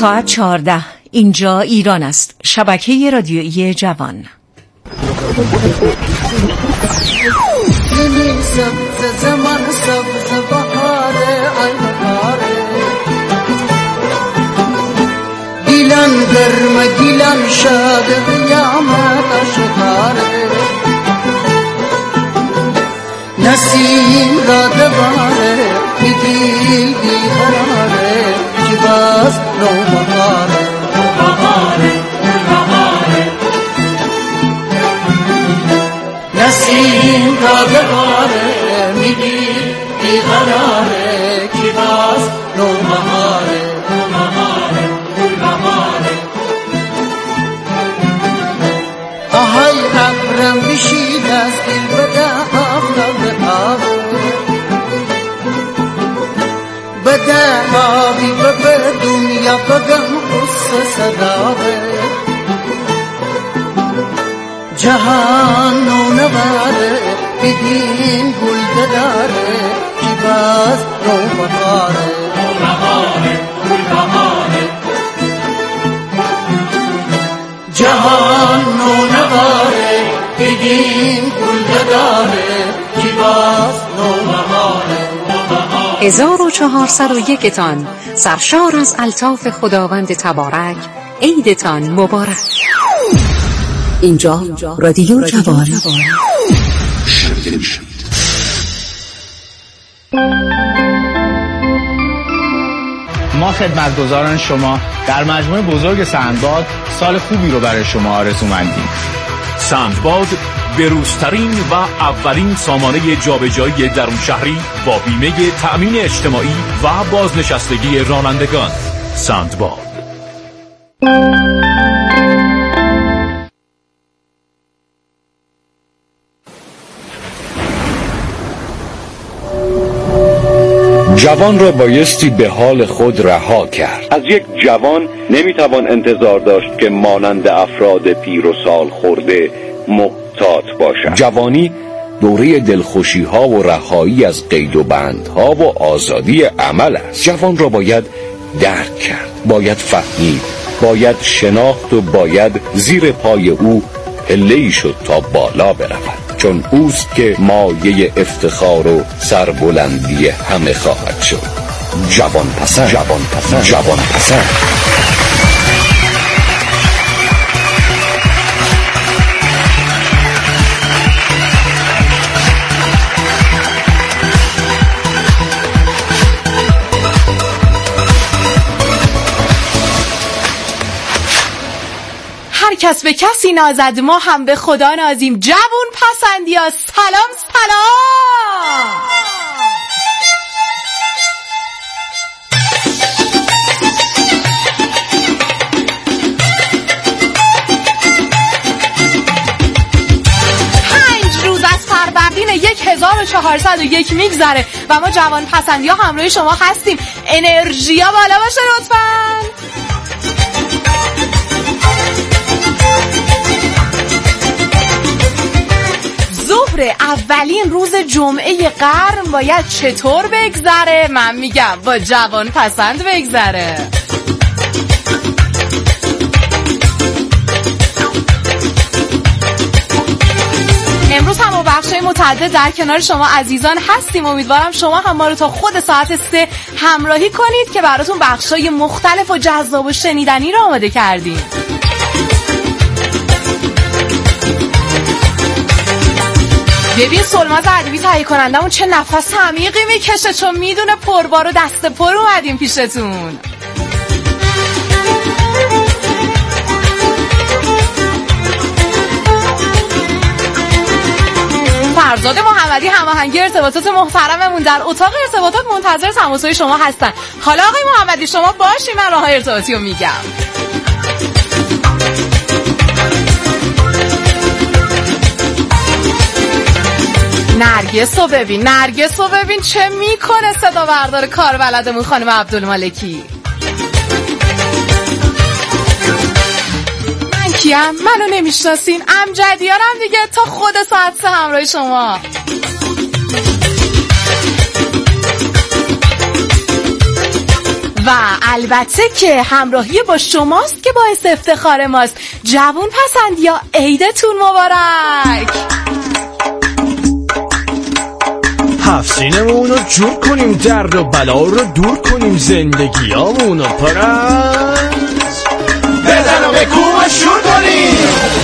ساعت 14. اینجا ایران است. شبکه رادیویی جوان. گیلان گرم گیلان شاد قیامت آشکاره نسیم را دوباره بگی بیقراره که باز نوبهاره نسیم را دوباره میگی بیقراره که باز نوبهاره آهای ابرم بشید از دل بده آفتاب بده آبی به دنیا بگم قصه صدابه جهان نونواره بدین گل داره که باز نوبهاره جهان نونواره بدین گل داره که باز نوبهاره 1401 تان سرشار از الطاف خداوند تبارک. عیدتان مبارک. اینجا رادیو جوان. ما خدمتگزاران شما در مجموعه بزرگ سندباد سال خوبی رو برای شما آرزومندیم. سندباد بروزترین و اولین سامانه جابجایی درون شهری با بیمه تأمین اجتماعی و بازنشستگی رانندگان. سندباد. جوان را بایستی به حال خود رها کرد. از یک جوان نمیتوان انتظار داشت که مانند افراد پیر و سال خورده محتاط باشد. جوانی دوره دلخوشی ها و رهایی از قید و بندها و آزادی عمل است. جوان را باید درک کرد، باید فهمید، باید شناخت و باید زیر پای او پله‌ای شد تا بالا برود، چون اوست که مایه افتخار و سربلندی همه خواهد شد. جوان پسند، جوان پسند، جوان پسند. کس به کسی نازد، ما هم به خدا نازیم. جوون پسندی ها سلام سلام. فروردین 1401 میگذره و ما جوان پسندی ها همراه شما هستیم. انرژی ها بالا باشه لطفاً. اولین روز جمعه قرن باید چطور بگذره؟ من میگم با جوان پسند بگذره. امروز هم با بخشای متعدد در کنار شما عزیزان هستیم. امیدوارم شما هم ما رو تا خود ساعت 3 همراهی کنید که براتون بخشای مختلف و جذاب و شنیدنی رو آماده کردیم. ببین سلماز ادبی تهیه کنندمون چه نفس عمیقی میکشه، چون میدونه پربار و دست پر اومدیم پیشتون. فرزاد محمدی هماهنگی ارتباطات محترممون در اتاق ارتباطات منتظر تماس‌های شما هستن. حالا آقای محمدی شما باشین، من راه ارتباطی رو میگم. نرگس رو ببین چه میکنه صدا بردار کار بلدمون خانم عبدالمالکی. من کیم؟ منو نمیشناسین؟ امجدیارم دیگه، تا خود ساعت 3 همراه شما. و البته که همراهی با شماست که باعث افتخار ماست. جوان پسند یا عیدتون مبارک. هفسینمون رو جور کنیم، درد و بلا رو دور کنیم، زندگیامون رو پرست بزن و بکو و شور کنیم.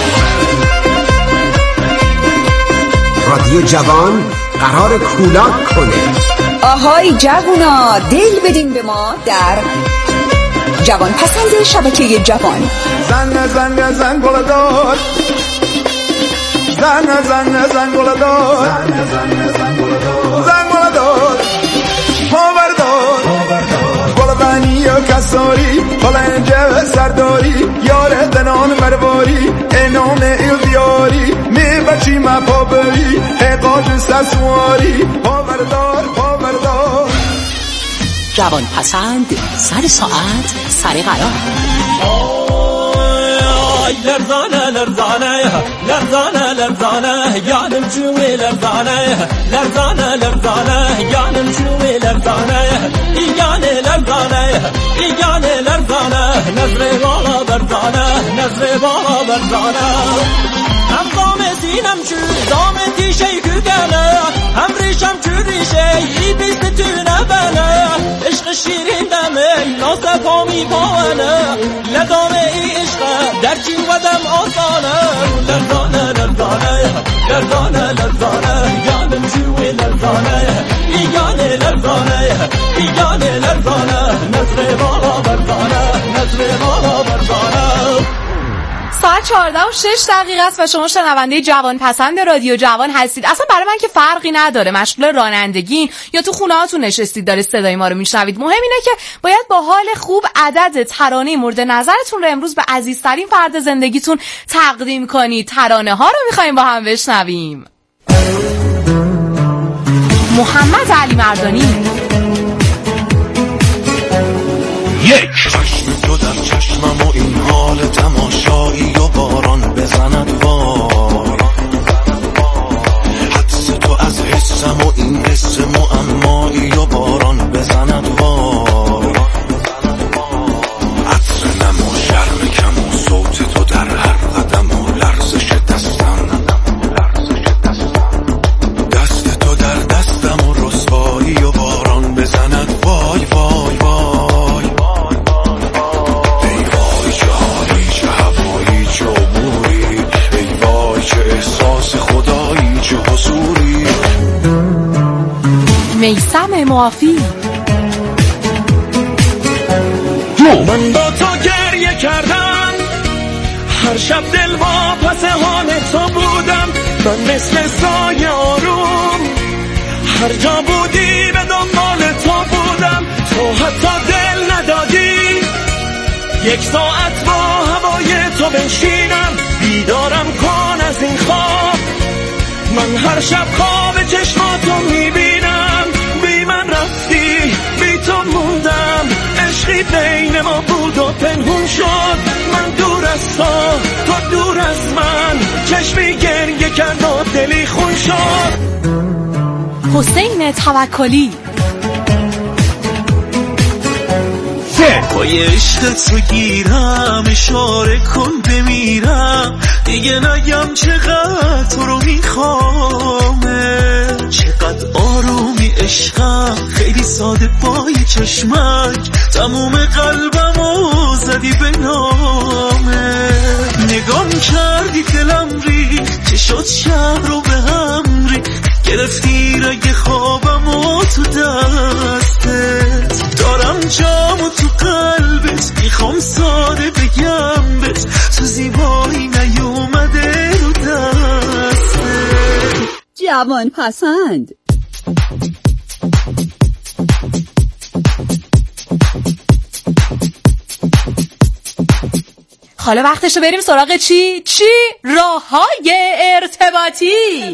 رادیو جوان قرار کولاک کنه. آهای جوونا، دل بدین به ما در جوان پسند شبکه جوان. زن زن زن گل دار، زن زن زن گل دار، زن گل دار، پاور دار، گل بانی و کساری، پلنجه سرداری، یار دنان مرواری، انام ایلدیاری، می بچی ما پابری، اقاج سسواری، پاور دار، پاور دار. جوان پسند، سر ساعت، سر قرار. لرزانه لرزانه لرزانه لرزانه یانم جوی لرزانه لرزانه لرزانه یانم جوی لرزانه یانه لرزانه یانه لرزانه نظر بالا برزانه نظر بالا برزانه هم دام سینم چو دام تیشه گله هم ریشم چو ریشه ای بیست تونه بله عشق شیرین دمه ناسه پامی پاونه لدامه ای عشق در چین ودم آسانه لرزانه لرزانه لرزانه لرزانه یانم جوی لرزانه یانه لرزانه یانه لرزانه نظر بالا برزانه نظر بالا برزانه. ساعت 14:06 است و شما شنونده جوان پسند رادیو جوان هستید. اصلا برای من که فرقی نداره مشغول رانندگین یا تو خونه هاتون نشستید داره صدای ما رو میشنوید. مهم اینه که باید با حال خوب عدد ترانه مورد نظرتون رو امروز به عزیزترین فرد زندگیتون تقدیم کنید. ترانه ها رو میخوایم با هم بشنویم. محمد علی مردانی. یک چشم تو در چشمم و این حال تماشایی و باران بزند وای، حدس تو از حسم و این حس معمایی و باران بزند وای، عطر نم و شرم کم و صوت تو در هر قدم و لرزش دستم، دست تو در دستم و رسوایی و باران بزند وای وای وای. میثم معافی. من با تو گریه کردم، هر شب دل با پسهان تو بودم، من مثل سایه آروم هر جا بودی به دنبال تو بودم، تو حتی دل ندادی یک ساعت با هوای تو بنشینم، بیدارم کن از این خواب، من هر شب خواب چشماتو میبینم، بی من رفتی بی تو موندم، عشقی بین ما بود و پنهون شد، من دور از تو دور از من، چشمی گریه کرد و دلی خون شد. حسین توکلی. پای عشقت رو گیرم، اشاره کن بمیرم، دیگه نگم چقدر تو رو میخوامه، چقدر آرومی عشقم، خیلی ساده پای چشمک، تموم قلبمو زدی به نامه، نگام کردی دلم ریخت، چه شد شب رو به هم ریخت، گرفتی رگ خوابمو تو دستت، دارم جامو تو قلبت، میخوام ساده بگم بهت، تو زیبایی نیومده رو دستت. جوان پسند. حالا وقتشه بریم سراغ چی؟ راه‌های ارتباطی.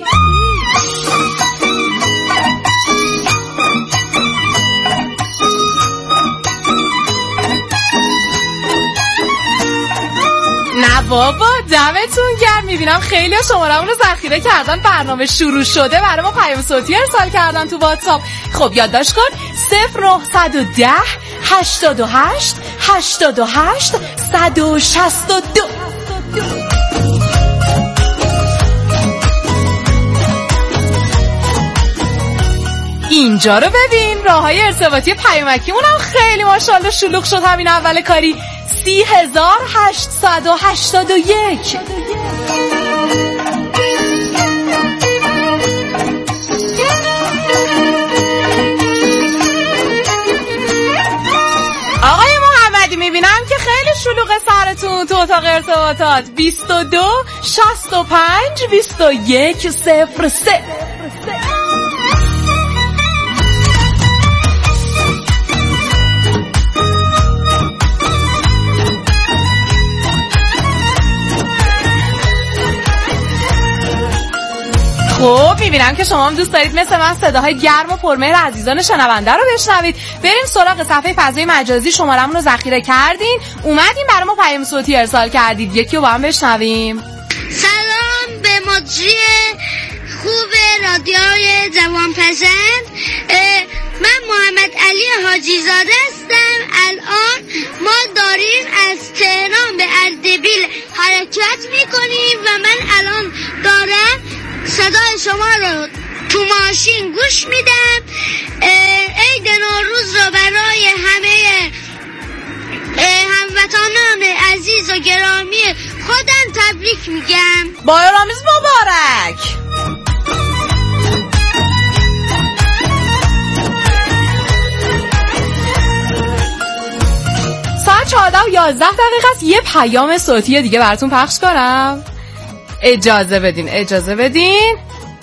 نه بابا دمتون گرم. میبینم خیلی شماره‌مون رو ذخیره کردن، برنامه شروع شده، برای ما پیام صوتی ارسال کردن تو واتساپ. خب یادداشت کن 0910 88 88 162. اینجا رو ببین، راههای ارتباطی پیامکیمون هم خیلی ماشاءالله شلوغ شد همین اول کاری. 30881. آقای محمدی میبینم که خیلی شلوغ سرتون تو اتاق ارتباطات. 22 65 21 03. خب میبینم که شما هم دوست دارید مثل من صداهای گرم و پرمهر عزیزان شنونده رو بشنوید. بریم سراغ صفحه فضای مجازی. شمارمون رو ذخیره کردین، اومدین برای ما پیام صوتی ارسال کردید. یکی رو با هم بشنویم. سلام به مجری خوب رادیوی جوانپسند. من محمد علی حاجی زاده هستم. الان ما داریم از تهران به اردبیل حرکت میکنیم و من الان دارم صدای شما رو تو ماشین گوش میدم. عید نوروز رو برای همه هموطنان عزیز و گرامی خودم تبریک میگم. بایرامز مبارک. ساعت 14 و 11 دقیقه است. یه پیام صوتی دیگه براتون پخش کنم. اجازه بدین.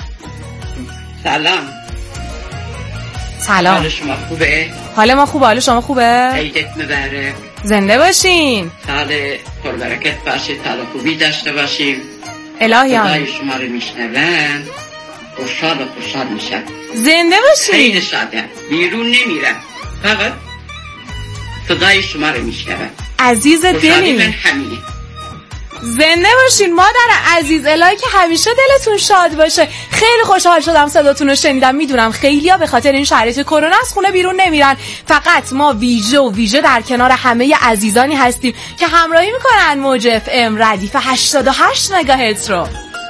سلام. حال شما خوبه؟ حال ما خوبه. حال شما خوبه؟ عیدت مبارک. زنده باشین. حال پربرکت باشه. حال خوبی داشته باشیم. الهیان صدای شما رو میشنوم خوشحال میشم. زنده باشین. خیلی شادم. بیرون نمیرم، فقط صدای شما رو میشنوم. عزیز دلی من همینه. زنده باشین مادر عزیز. الهی که همیشه دلتون شاد باشه. خیلی خوشحال شدم صداتون رو شنیدم. میدونم خیلیا به خاطر این شرایط کرونا از خونه بیرون نمیرن، فقط ما ویژه در کنار همه عزیزانی هستیم که همراهی میکنن موج اف ام ردیف 88 مگاهرتز رو.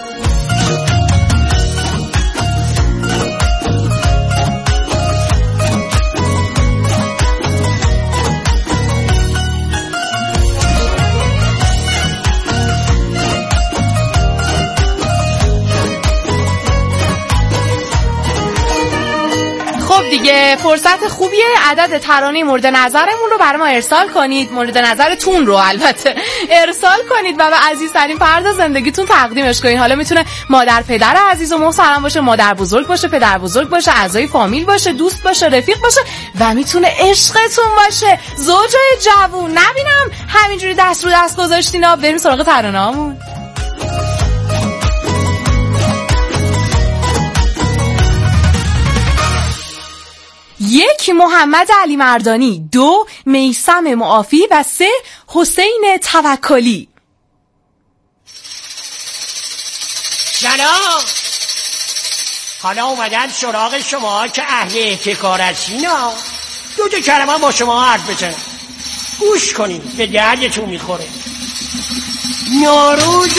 خب دیگه فرصت خوبیه عدد ترانه مورد نظرمون رو برای ما ارسال کنید. مورد نظرتون رو البته ارسال کنید و به عزیزترین فرد زندگیتون تقدیمش کنید. حالا میتونه مادر پدر عزیز و محترم باشه، مادر بزرگ باشه، پدر بزرگ باشه، اعضای فامیل باشه، دوست باشه، رفیق باشه و میتونه عشقتون باشه، زوجای جوون. نبینم همینجوری دست رو دست گذاشتینا. بریم سراغ ترانه‌هامون. یک محمد علی مردانی، 2 میثم معافی و 3 حسین توکلی. سلام. حالا اومدن سراغ شما که اهل احتکار هستینا. 2 کلمه با شما حرف بزنم، گوش کنین، به دردتون میخوره. نوروز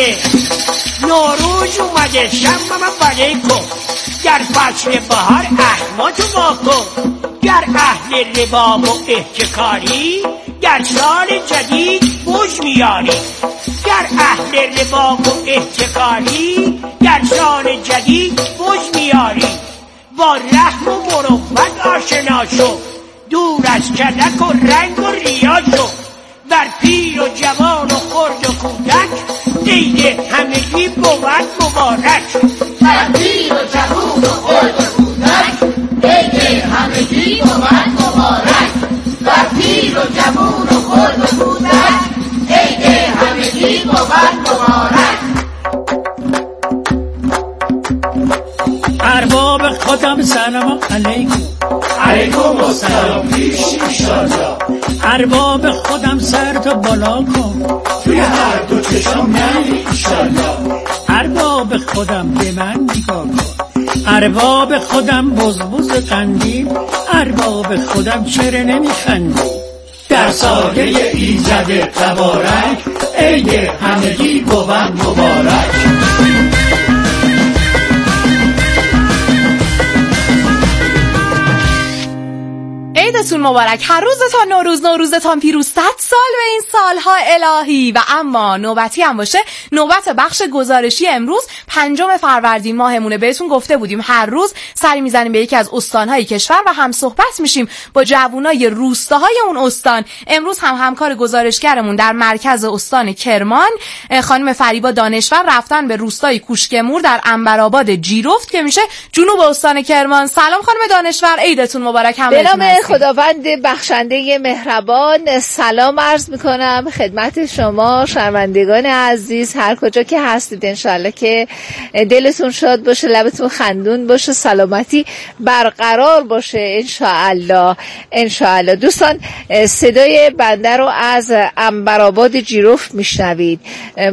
اومده شمم علیکم. در فصل بهار احماتو واکن. گر اهل رباب و احتکاری در سال جدید بوج میاری. گر اهل رباب و احتکاری در سال جدید بوج میاری. با رحم و مروت آشنا شو، دور از کلک و رنگ و ریا شو. بر پیر و جوان و خرد و کودک عید همگی بود مبارک. بر پیر و جوان و خرد و کودک عید همگی بود مبارک. بر پیر و جوان و خرد و کودک عید همگی بود مبارک. ارباب خودم سلام علیکم. علیکم السلام پیش انشالله. ارباب خودم سر تا بالا کن، توی هر دو چشم نری انشالله. ارباب خودم به من نگاه کن. ارباب خودم بزبز قندیل، ارباب خودم چرا نمیخندی؟ در سایه ایزد تبارک، عید همگی بود مبارک. عیدتون مبارک. هر روزتان نوروز، نوروزتان پیروز. 100 سال به این سالها الهی. و اما نوبتی هم باشه، نوبت بخش گزارشی امروز 5 فروردین ماهمونه. بهتون گفته بودیم هر روز سری میزنیم به یکی از استانهای کشور و هم صحبت میشیم با جوانای روستاهای اون استان. امروز هم همکار گزارشگرمون در مرکز استان کرمان خانم فریبا دانشور رفتن به روستای کوشکمور در عنبرآباد جیرفت که میشه جنوب استان کرمان. سلام خانم دانشور، عیدتون مبارک. به نام خداوند بخشنده مهربان سلام عرض میکنم خدمت شما شنوندگان عزیز هر کجا که هستید. انشالله که دلتون شاد باشه، لبتون خندون باشه، سلامتی برقرار باشه انشالله. انشالله دوستان، صدای بنده رو از عنبرآباد جیرفت میشنوید.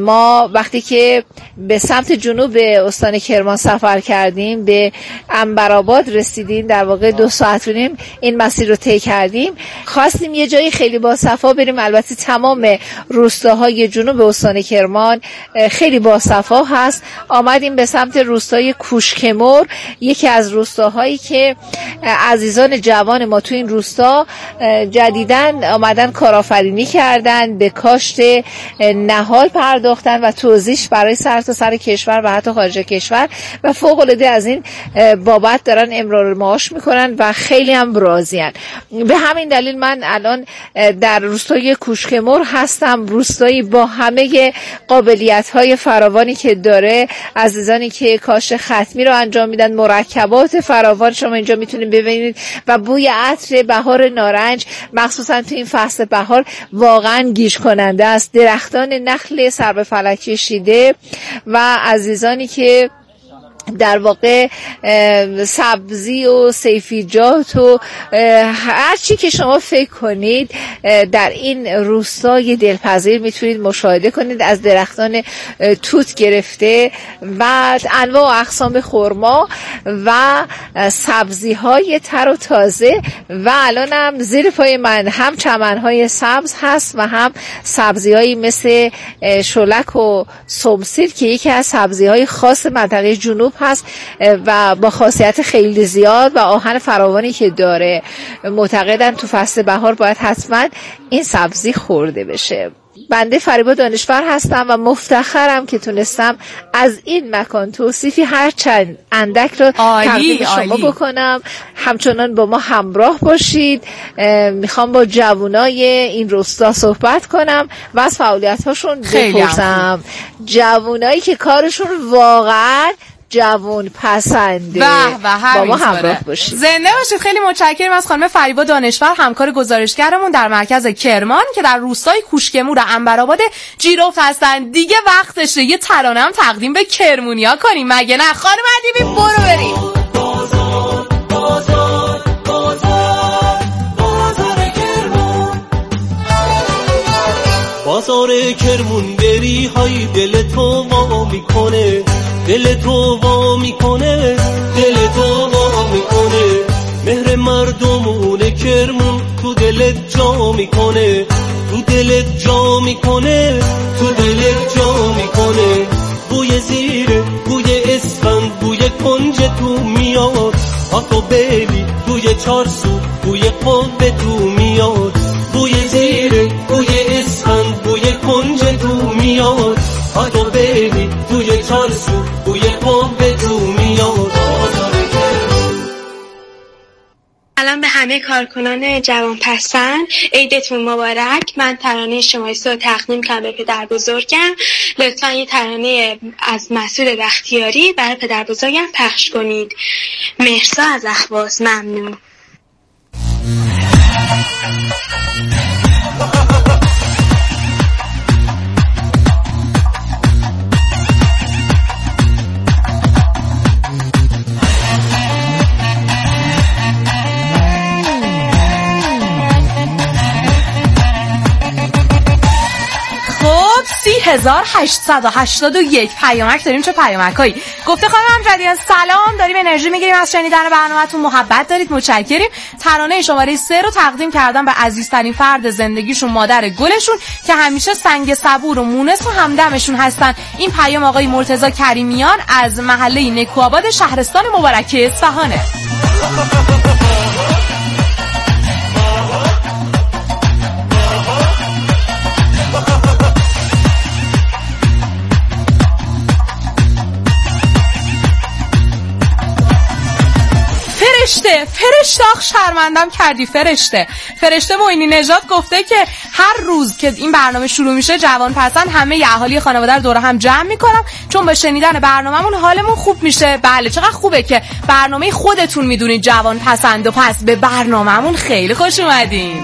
ما وقتی که به سمت جنوب استان کرمان سفر کردیم به عنبرآباد رسیدیم، در واقع 2 ساعت و نیم این مسیر رو طی کردیم. خواستیم یه جایی خیلی باصفا بریم. البته تمام روستاهای جنوب استان کرمان خیلی باصفا هست. آمدیم به سمت روستای کوشکمور، یکی از روستاهایی که عزیزان جوان ما تو این روستا جدیداً آمدن کارآفرینی کردن، به کاشت نهال پرداختن و توزیعش برای سرتاسر کشور و حتی خارج کشور و فوق العاده از این بابت دارن امرار معاش میکنن و خیلی هم راضی‌اند. به همین دلیل من الان در روستای کوشکمور هستم، روستایی با همه قابلیت‌های فراوانی که داره. عزیزانی که کاشت ختمی رو انجام میدن، مرکبات فراوان شما اینجا میتونید ببینید و بوی عطر بهار نارنج مخصوصا تو این فصل بهار واقعا گیج کننده است. درختان نخل سرب فلکی شیده و عزیزانی که در واقع سبزی و سیفیجات و هر چی که شما فکر کنید در این روستای دلپذیر میتونید مشاهده کنید، از درختان توت گرفته و انواع و اقسام خرما و سبزی های تر و تازه. و الان هم زیر پای من هم چمنهای سبز هست و هم سبزی هایی مثل شلک و سمسیر که یکی از سبزی های خاص منطقه جنوب هست و با خاصیت خیلی زیاد و آهن فراوانی که داره. معتقدن تو فصل بهار باید حتما این سبزی خورده بشه. بنده فریبا دانشور هستم و مفتخرم که تونستم از این مکان توصیفی هر چند اندک رو تقدیم شما بکنم. همچنان با ما همراه باشید. میخوام با جوانای این روستا صحبت کنم و از فعالیت‌هاشون بپرسم. جوانایی که کارشون واقعا جوان پسنده. با ما همراه باشید. زنده باشید. خیلی متشکرم از خانم فریبا دانشور همکار گزارشگرمون در مرکز کرمان که در روستای کوشکمور و عنبرآباد جیرفت هستن. دیگه وقتشه یه ترانه هم تقدیم به کرمونیا کنیم مگه نه؟ خانم ادیبی برو بریم. بازار کرمون بری های دل تو وا میکنه، دل تو وا میکنه، دل تو وا میکنه. مهر مردمون کرمون تو دلت جا میکنه، تو دلت جا میکنه، تو دلت جا میکنه. بوی زیره، بوی اسفند، بوی کنج تو میاد. آتو بیلی توی چارسو، بوی قلب تو میاد. بوی زیره، بوی اسفند، بوی کنج تو میاد. آتو بیلی توی چارسو، بوی قلب تو میاد. سلام به همه کارکنان جوان پسند، عیدتون مبارک. من ترانه شمایسته رو تقدیم کنم به پدر بزرگم. لطفا یه ترانه از مسعود بختیاری برای پدر بزرگم پخش کنید. مهرسا از اهواز. ممنون. 3881. پیامک داریم. چه پیامکایی؟ گفته خانم امجدیان سلام، داریم انرژی میگیریم از شنیدن برنامه‌تون، محبت دارید، متشکریم. ترانه شماره 3 رو تقدیم کردم به عزیزترین فرد زندگیشون، مادر گلشون که همیشه سنگ صبور و مونس و همدمشون هستن. این پیام آقای مرتضی کریمیان از محله نکوآباد شهرستان مبارکه اصفهانه. فرشته آخ شرمندم کردی فرشته معینی نژاد گفته که هر روز که این برنامه شروع میشه جوان پسند همه اهالی خانواده رو دور هم جمع میکنم چون با شنیدن برنامه‌مون حالمون خوب میشه. بله چقدر خوبه که برنامه خودتون میدونید جوان پسند و پس به برنامه‌مون خیلی خوش اومدین.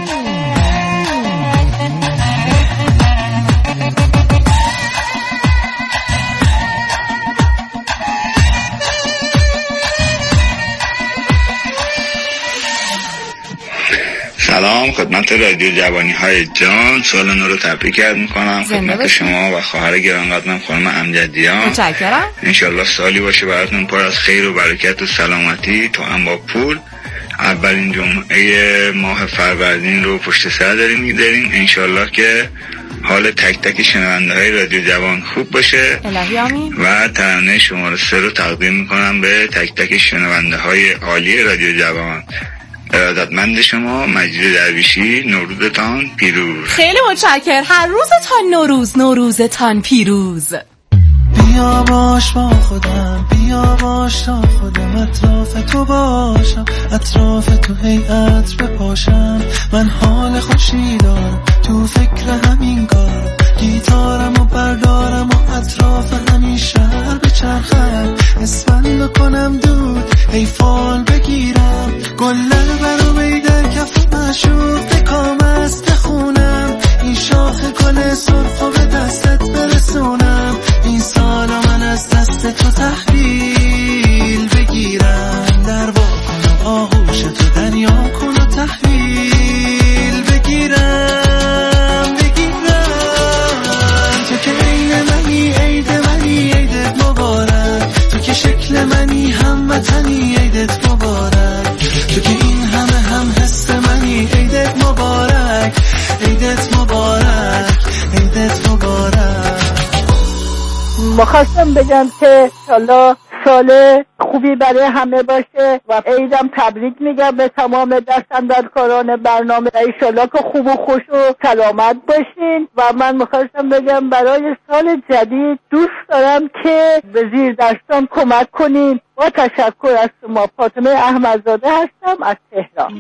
سلام خدمت رادیو جوانی های جان، سال نو رو تبریک میکنم خدمت شما و خواهر گرانقدرم خانم امجدیان. متشکرم. انشالله سالی باشه براتون پر از خیر و برکت و سلامتی تو هم با پول. اولین جمعه ماه فروردین رو پشت سر داریم می‌داریم، انشالله که حال تک تک شنونده های رادیو جوان خوب باشه. الهی آمین. و ترانه شماره 3 رو تقدیم میکنم به تک تک شنونده های عالی رادیو جوان. ارادتمند شما مجید درویشی. نوروزتان پیروز. خیلی متشکرم. هر روزتان نوروزتان پیروز. بیا باش با خودم، بیا باش تا خودم اطراف تو باشم، اطراف تو هیئت بپاشم. من حال خوشی دارم تو فکر همین کار، گیتارم و بردارم و اطراف همین شهر بچرخم، اسفندو کنم دود ای فال بگیرم، گلر برو بیدر کف مشوق بکام است بخونم، این شاخ گل سرخو به دستت برسونم، این سالا من از دست تو تحویل بگیرم، در وا کن و آغوش تو دریا کن و تحویل بگیرم تو که عین منی عید منی عیدت مبارک، تو که شکل منی هموطنی عیدت مبارک، تو که این همه هم حس منی عیدت مبارک عیدت مبارک عیدت مبارک. مخواستم بگم که انشالله سال خوبی برای همه باشه و عیدم تبریک میگم به تمام دستاندرکاران برنامه. انشالله که خوب و خوش و سلامت باشین و من مخواستم بگم برای سال جدید دوست دارم که به زیر دستان کمک کنین. با تشکر از شما. فاطمه احمدزاده هستم از تهران.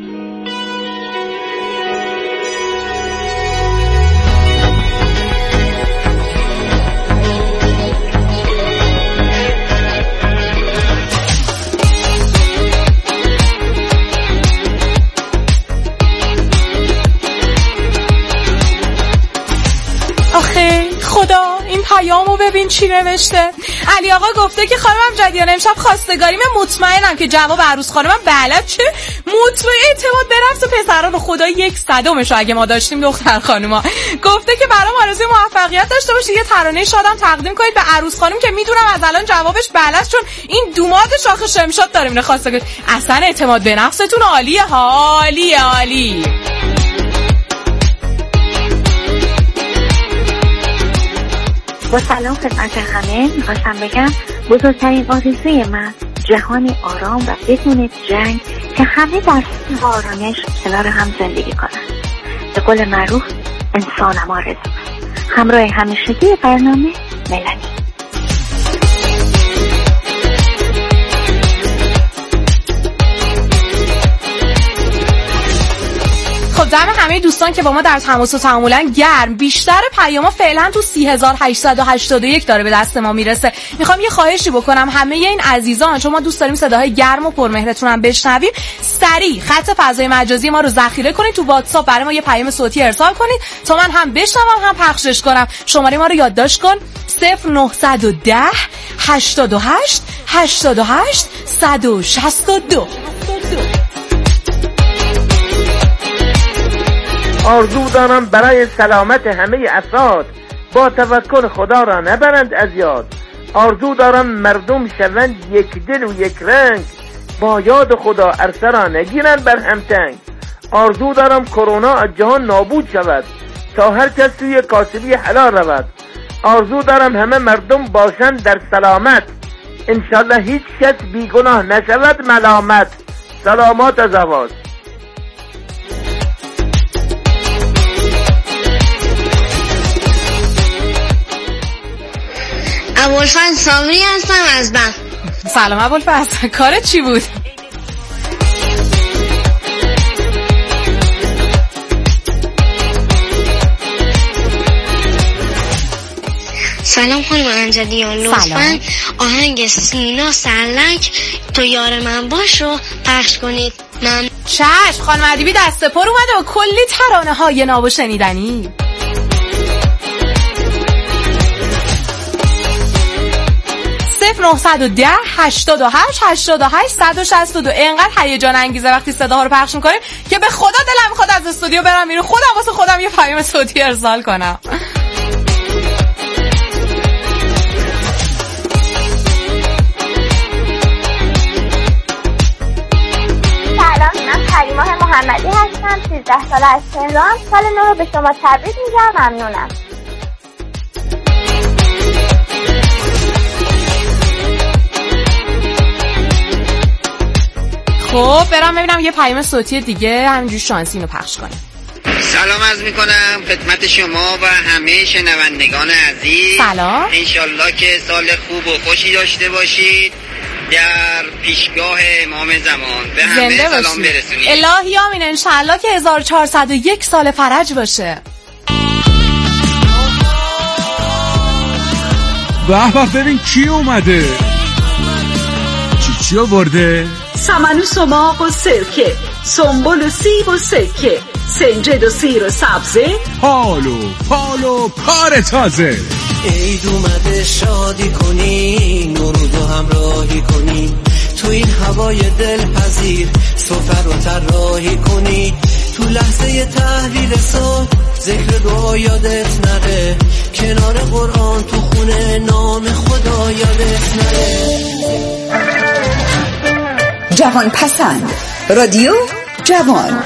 آخه خدا این پیامو ببین چی نوشته. علی آقا گفته که خانمم جدیان امشب خواستگاری، من مطمئنم که جواب عروس خانمم بلد چه مطمئن اعتماد به نفس پسران خدا 100% اگه ما داشتیم دختر خانوما. گفته که برام آرزوی موفقیت داشته باشی، یه ترانه شادم تقدیم کنید به عروس خانم که میدونم از الان جوابش بلد چون این دوماد شاخ شمشاد داره میره خواستگاری. اصلا اعتماد به نفستون عالیه ها، عالی. با سلام خدمت همه، میخواستم بگم بزرگترین آرزوی من جهانی آرام و بدون جنگ که همه در صلح و آرامش کنار هم زندگی کنند. به قول معروف انسانم آرزو. همراه همیشگی برنامه ملانی. خب دم همه دوستان که با ما در تماس و تعاملن گرم. بیشتر پیاما فعلا تو 3881 داره به دست ما میرسه. میخوام یه خواهشی بکنم همه این عزیزان، چون ما دوست داریم صداهای گرم و پرمهرتون هم بشنویم، سریع خط فضای مجازی ما رو ذخیره کنید، تو واتساپ برای ما یه پیام صوتی ارسال کنید تا من هم بشنوم هم پخشش کنم. شماره ما رو یادداشت کن 0910 88 88 162. آرزو دارم برای سلامت همه افراد با تفکر خدا را نبرند از یاد. آرزو دارم مردم شوند یک دل و یک رنگ، با یاد خدا عرصه را نگیرند بر همتنگ. آرزو دارم کرونا از جهان نابود شود، تا هر کس توی کاسبی حلال رود. آرزو دارم همه مردم باشند در سلامت، انشالله هیچ کس بیگناه نشود ملامت. سلامات از آواز. ابوالفضل صابری هستم از بم. سلام ابوالفضل، کارت چی بود؟ سلام خانم انجلیان، لطفاً آهنگ سینا سرلک تو یار من باش رو پخش کنید. من چشم. خانم ادیبی دست پر اومده و کلی ترانه های ناب و شنیدنی. 0910 88 88 162. اینقدر هیجان انگیزه وقتی صداها رو پخش می‌کنیم که به خدا دلم می‌خواد از استودیو برم بیرون، خودم واسه خودم یه پیام صوتی ارسال کنم. سلام، من پریماه محمدی هستم، 13 ساله از تهران. سال نو رو به شما تبریک میگم. ممنونم. خب برام ببینم یه پیام صوتی دیگه همینجوری شانسی اینو پخش کنیم. سلام عرض میکنم خدمت شما و همه شنوندگان عزیز. سلام. انشالله که سال خوب و خوشی داشته باشید در پیشگاه امام زمان. به همه سلام برسونید. الهی آمین. انشالله که 1401 سال فرج باشه. به به، ببین کی اومده. چی آورده؟ سمن و سماق و سرکه، سنبل و سیب و سکه، سنجد و سیر و سبزه، پالو کار تازه. عید اومده شادی کنی، نورود و همراهی کنی، تو این هوای دلپذیر سفر و طراحی کنی. تو لحظه تحلیل صبح ذکر دعا یادت نره، کنار قرآن تو خونه نام خدا یادت نره. جوان پسند رادیو جوان.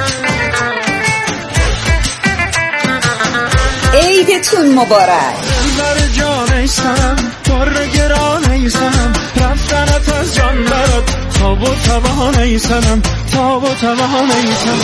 عیدتون مبارک. دلبر جان ایسم، بار گران ایسم، رفتنت از جان برد، تاب و توان ایسم، تاب و توان ایسم.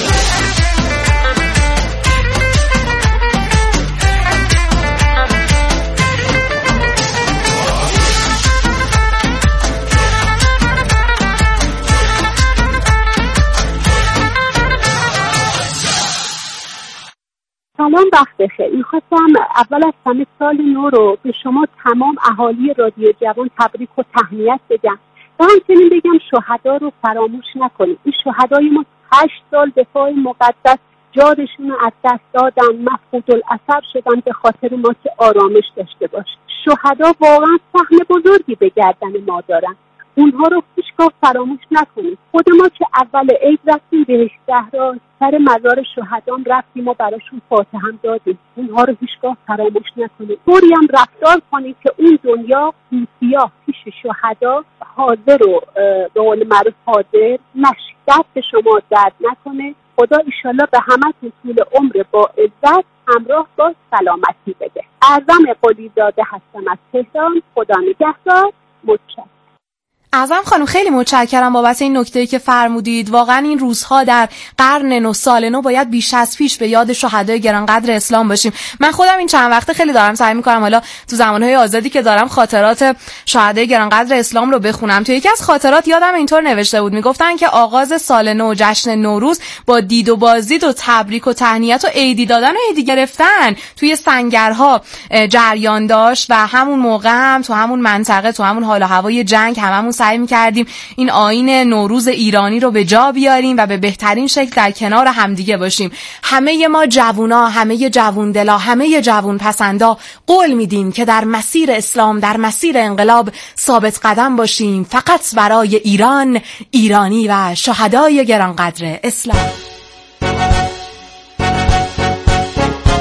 سلام، وقت بخیر. میخواستم اول از همه سال نو رو به شما تمام اهالی رادیو جوان تبریک و تهنیت بگم و همچنین بگم شهدا رو فراموش نکنید. این شهدای ما 8 سال دفاع مقدس جانشون رو از دست دادن، مفقود الاثر شدن به خاطر ما که آرامش داشته باشیم. شهدا واقعا سهم بزرگی به گردن ما دارن، اونها رو هیچگاه فراموش نکنید. خود ما که اول عید رفتیم بهشت زهرا، سر مزار شهدان رفتیم و براشون فاتحه هم دادیم. اونها رو هیچگاه فراموش نکنید. طوری هم رفتار کنید که اون دنیا سیاه پیش شهدا حاضر و به قول معروف حاضر نشید. دست شما درد نکنه. خدا ایشالله به همتون طول عمر با عزت همراه با سلامتی بده. اعظم قلیزاده هستم از تهران. خدا نگهدار. متشکرم. اعظم خانم خیلی متشکرم بابت این نکته‌ای که فرمودید. واقعا این روزها در قرن نو، سال نو، باید بیش از پیش به یاد شهدای گرانقدر اسلام باشیم. من خودم این چند وقته خیلی دارم سعی می‌کنم حالا تو زمانهای آزادی که دارم خاطرات شهدای گرانقدر اسلام رو بخونم. تو یکی از خاطرات یادم اینطور نوشته بود، میگفتن که آغاز سال نو، جشن نوروز، با دید و بازدید و تبریک و تهنیت و عیدی دادن و عیدی گرفتن توی سنگرها جریان داشت و همون موقع هم تو همون منطقه، تو همون حال و هوای جنگ، هممون سعی می‌کردیم این آیین نوروز ایرانی رو به جا بیاریم و به بهترین شکل در کنار همدیگه باشیم. همه ما جوونا، همه جووندلا، همه جوون پسندا قول میدیم که در مسیر اسلام، در مسیر انقلاب ثابت قدم باشیم، فقط برای ایران، ایرانی و شهدای گرانقدر اسلام.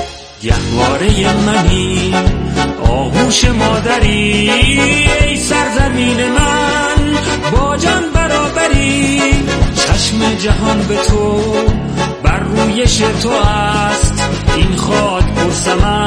گهواره منی آغوش مادری، ای سرزمین من با جان برابری. چشم جهان به تو بر رویش تو است، این خاک پرسمن